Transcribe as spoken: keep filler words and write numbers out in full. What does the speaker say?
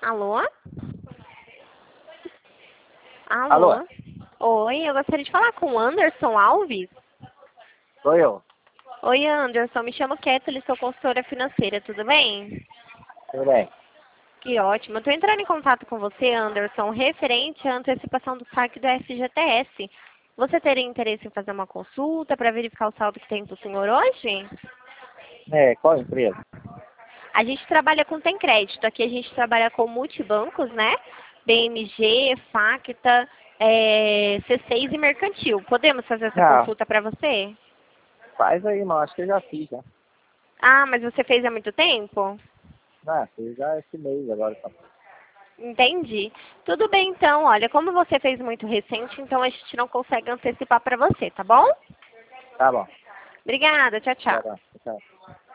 Alô? Alô? Alô? Oi, eu gostaria de falar com o Anderson Alves. Sou eu. Oi, Anderson. Me chamo Kathleen, sou consultora financeira. Tudo bem? Tudo bem. Que ótimo. Eu estou entrando em contato com você, Anderson, referente à antecipação do saque do F G T S. Você teria interesse em fazer uma consulta para verificar o saldo que tem para o senhor hoje? É, qual empresa? A gente trabalha com Tem Crédito. Aqui a gente trabalha com multibancos, né? B M G, Facta, é, C seis e Mercantil. Podemos fazer essa Ah, consulta para você? faz aí, mano. Acho que eu já fiz, já. Ah, mas você fez há muito tempo? Ah, fiz já esse mês agora. Tá, Entendi. Tudo bem, então. Olha, como você fez muito recente, então a gente não consegue antecipar para você, tá bom? tá bom. Obrigada. Tchau, Tá tchau. bom. Tchau.